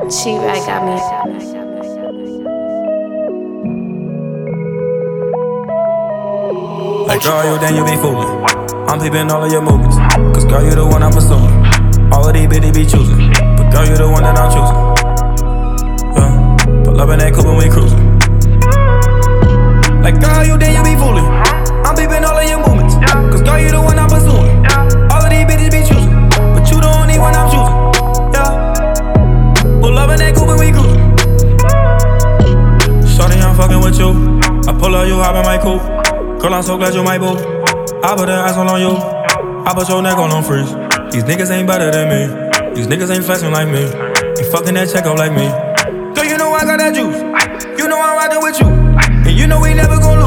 Cheap, I got me. Like girl, you then you be fooling. I'm peeping all of your movements. Cause girl, you the one I'm pursuing. All of these bitches be choosing. But girl, you the one that I'm choosing. Yeah, pull up in that coupe and we cruising. Like girl, you then you be fooling. I'm peeping all of your movements. Cause girl, you the one I'm pursuing. All of these bitches be choosing. But you the only one I'm choosing. Yeah, pull up in that coupe and we cruising. Shorty, I'm fucking with you. I pull up, you hop in my coupe. Girl, I'm so glad you my boo. I put that asshole on you. I put your neck on freeze. These niggas ain't better than me. These niggas ain't flexing like me. Ain't fucking that check up like me. Girl, you know I got that juice. You know I'm riding with you. And you know we never gon' lose.